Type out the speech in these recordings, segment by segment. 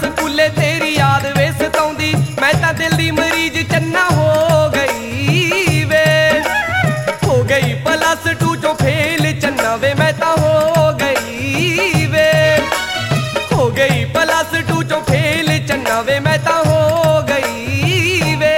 ਸਕੂਲੇ ਤੇਰੀ ਯਾਦ ਵੇ ਸਤਾਉਂਦੀ, ਮੈਂ ਤਾਂ ਦਿਲ ਦੀ ਮਰੀਜ਼ ਚੰਨਾ ਹੋ ਗਈ ਵੇ। ਹੋ ਗਈ +2 ਚੋਂ ਫੇਲ ਚੰਨਾ ਵੇ ਮੈਂ ਤਾਂ ਹੋ ਗਈ ਵੇ। ਹੋ ਗਈ +2 ਚੋਂ ਫੇਲ ਚੰਨਾ ਵੇ ਮੈਂ ਤਾਂ ਹੋ ਗਈ ਵੇ।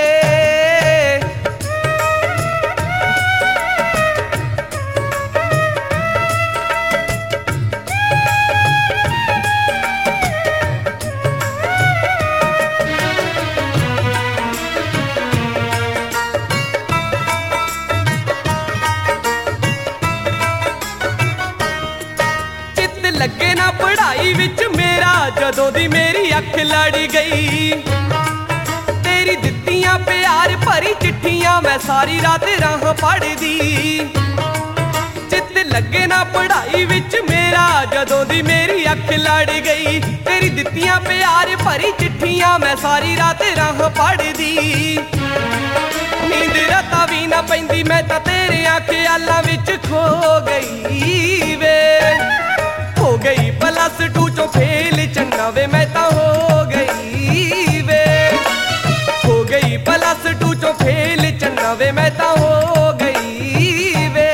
ਲੱਗੇ ਨਾ ਪੜ੍ਹਾਈ ਵਿੱਚ ਮੇਰਾ, ਜਦੋਂ ਦੀ ਮੇਰੀ ਅੱਖ ਲੜ ਗਈ। ਤੇਰੀ ਦਿੱਤੀਆਂ ਪਿਆਰ ਭਰੀ ਚਿੱਠੀਆਂ ਮੈਂ ਸਾਰੀ ਰਾਤ ਰਾਹ ਪੜ੍ਹਦੀ। ਚਿੱਤ ਲੱਗੇ ਨਾ ਪੜ੍ਹਾਈ ਵਿੱਚ ਮੇਰਾ, ਜਦੋਂ ਦੀ ਮੇਰੀ ਅੱਖ ਲੜ ਗਈ। ਤੇਰੀ ਦਿੱਤੀਆਂ ਪਿਆਰ ਭਰੀ ਚਿੱਠੀਆਂ ਮੈਂ ਸਾਰੀ ਰਾਤ ਰਾਹ ਪੜ੍ਹਦੀ। ਨੀਂਦ ਰਾਤਾਂ ਵੀ ਨਾ ਪੈਂਦੀ, ਮੈਂ ਤਾਂ ਤੇਰਿਆਂ ਖਿਆਲਾਂ ਵਿੱਚ ਖੋ ਗਈ ਵੇ। ਹੋ ਗਈ +2 ਚੋਂ ਫੇਲ ਚੰਨਾ ਵੇ ਮੈਂ ਤਾਂ ਹੋ ਗਈ ਵੇ। ਹੋ ਗਈ +2 ਚੋਂ ਫੇਲ ਚੰਨਾ ਵੇ ਮੈਂ ਤਾਂ ਹੋ ਗਈ ਵੇ।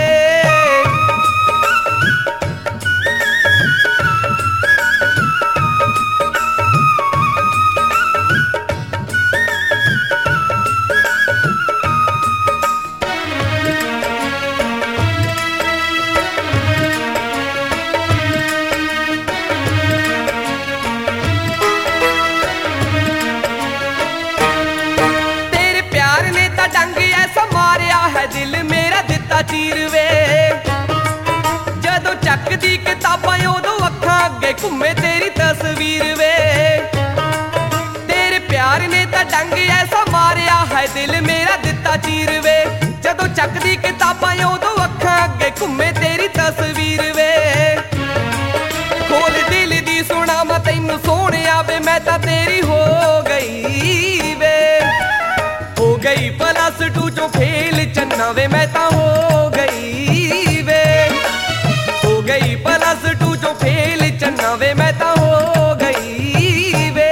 ਦਿਲ ਮੇਰਾ ਦਿੱਤਾ ਚੀਰ ਵੇ। ਜਦੋਂ ਚੱਕਦੀ ਕਿਤਾਬਾਂ ਉਦੋਂ ਅੱਖਾਂ ਅੱਗੇ ਘੁੰਮੇ ਤੇਰੀ ਤਸਵੀਰ ਵੇ। ਤੇਰੇ ਪਿਆਰ ਨੇ ਤਾਂ ਡੰਗ ਐਸਾ ਮਾਰਿਆ ਹੈ, ਦਿਲ ਮੇਰਾ ਦਿੱਤਾ ਚੀਰ ਵੇ। ਜਦੋਂ ਚੱਕਦੀ ਕਿਤਾਬਾਂ ਉਦੋਂ ਅੱਖਾਂ ਅੱਗੇ ਘੁੰਮੇ ਤੇਰੀ ਤਸਵੀਰ ਵੇ। ਖੋਲ ਦਿਲ ਦੀ ਸੁਣਾ ਮੈਂ ਤੈਨੂੰ ਸੋਹਣਿਆ ਵੇ, ਮੈਂ ਤਾਂ ਤੇਰੀ ਹੋ ਗਈ ਵੇ। ਹੋ ਗਈ +2 ਚੋਂ ਫੇਲ ਚੰਨਾ ਵੇ ਮੈਂ ਤਾਂ ਹੋ ਗਈ ਵੇ। ਹੋ ਗਈ +2 ਚੋਂ ਫੇਲ ਚੰਨਾ ਵੇ ਮੈਂ ਤਾਂ ਹੋ ਗਈ ਵੇ।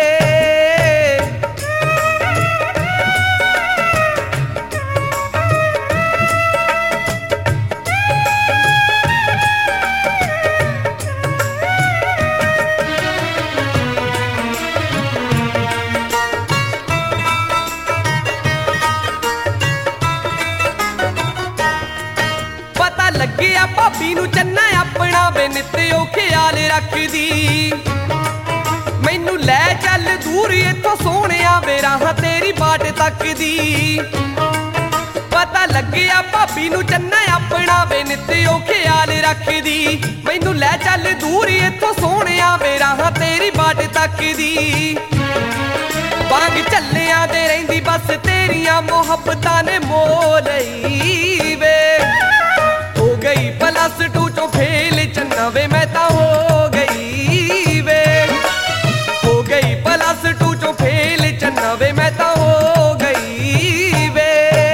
ਲੱਗਿਆ ਭਾਬੀ ਨੂੰ ਚੰਨਾ ਆਪਣਾ ਵੇ, ਨਿੱਤ ਉਹ ਖਿਆਲ ਰੱਖਦੀ। ਮੈਨੂੰ ਲੈ ਚੱਲ ਦੂਰ ਇੱਥੋਂ ਸੋਹਣਿਆ ਵੇ, ਰਾਹਾਂ ਤੇਰੀ ਬਾਟ ਤੱਕਦੀ। ਪਤਾ ਲੱਗਿਆ ਭਾਬੀ ਨੂੰ ਚੰਨਾ ਆਪਣਾ ਵੇ, ਨਿੱਤ ਉਹ ਖਿਆਲ ਰੱਖਦੀ। ਮੈਨੂੰ ਲੈ ਚੱਲ ਦੂਰ ਇੱਥੋਂ ਸੋਹਣਿਆ ਵੇ, ਰਾਹਾਂ ਤੇਰੀ ਬਾਟ ਤੱਕਦੀ। ਵਾਂਗ ਝੱਲਿਆਂ ਦੇ ਰਹਿੰਦੀ ਬਸ ਤੇਰੀਆਂ ਮੁਹੱਬਤਾਂ ਨੇ ਮੋਹ ਲਈ ਵੇ। ਹੋ ਗਈ +2 ਚੋਂ ਫੇਲ ਚੰਨਾ ਵੇ ਮੈਂ ਤਾਂ ਹੋ ਗਈ ਵੇ। ਹੋ ਗਈ +2 ਚੋਂ ਫੇਲ ਚੰਨਾ ਵੇ ਮੈਂ ਤਾਂ ਹੋ ਗਈ ਵੇ।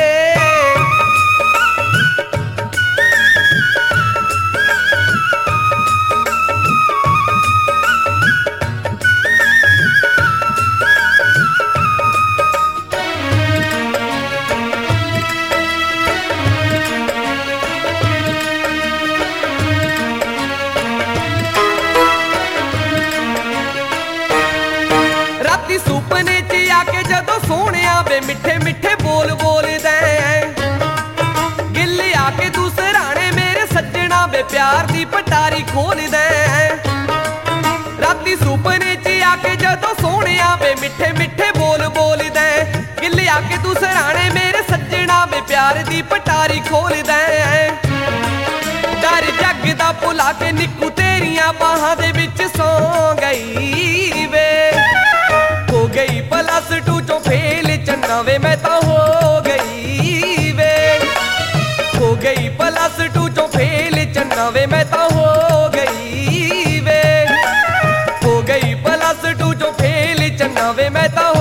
ਸੁਪਨੇ 'ਚ ਆ ਕੇ ਜਦੋਂ ਸੋਹਣਿਆ ਵੇ, ਮਿੱਠੇ ਮਿੱਠੇ ਬੋਲ ਬੋਲਦਾ। ਗਿੱਲ ਆ ਕੇ ਤੂੰ ਸਰਾਣੇ ਮੇਰੇ ਸੱਜਣਾ ਵੇ, ਪਿਆਰ ਦੀ ਪਟਾਰੀ ਖੋਲਦਾ। ਰਾਤੀ ਸੁਪਨੇ 'ਚ ਆ ਕੇ ਜਦੋਂ ਸੋਹਣਿਆ ਵੇ, ਮਿੱਠੇ ਮਿੱਠੇ ਬੋਲ ਬੋਲਦਾ। ਗਿੱਲ ਆ ਕੇ ਤੂੰ ਸਰਾਣੇ ਮੇਰੇ ਸੱਜਣਾ ਵੇ, ਪਿਆਰ ਦੀ ਪਟਾਰੀ ਖੋਲਦਾ। ਡਰ ਜੱਗ ਦਾ ਭੁਲਾ ਕੇ ਨਿੱਕੂ ਤੇਰੀਆਂ ਬਾਹਾਂ ਦੇ ਵਿੱਚ ਸੌਂ ਗਈ ਵੇ। ਹੋ ਗਈ +2 ਚੋਂ ਫੇਲ ਚੰਨਾ ਵੇ ਮੈਂ ਤਾਂ ਹੋ ਗਈ ਵੇ। ਹੋ ਗਈ +2 ਚੋਂ ਫੇਲ ਚੰਨਾ ਵੇ ਮੈਂ ਤਾਂ ਹੋ ਗਈ ਵੇ। ਹੋ ਗਈ +2 ਚੋਂ ਫੇਲ ਚੰਨਾ ਵੇ ਮੈਂ ਤਾਂ